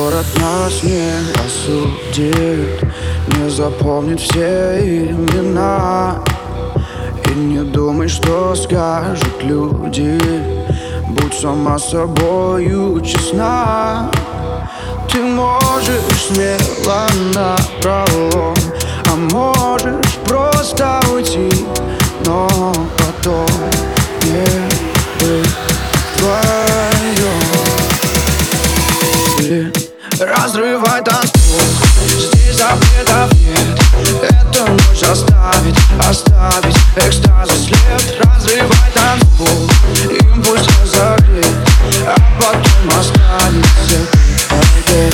Город нас не осудит, не запомнит все имена. И не думай, что скажут люди, будь сама собою честна. Ты можешь смело напролом, а можешь просто уйти, но потом не быть вдвоем. Разрывай танцпол, здесь запретов нет. Эта ночь оставить экстаза след. Разрывай танцпол, им пусть разогреет, а потом останется ты.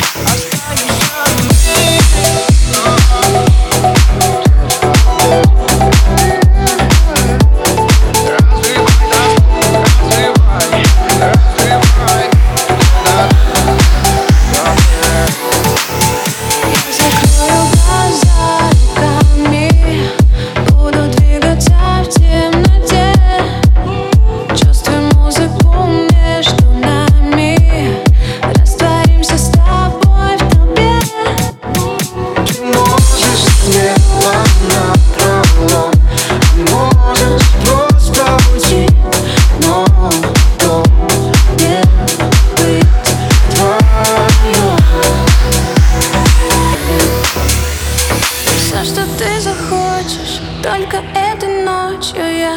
Только этой ночью я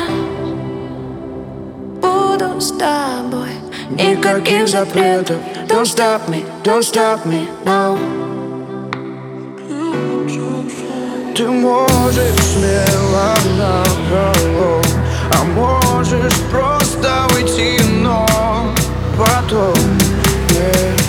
буду с тобой. Никаких запретов. Don't stop me now. Ты можешь смело напролом, а можешь просто уйти, но потом не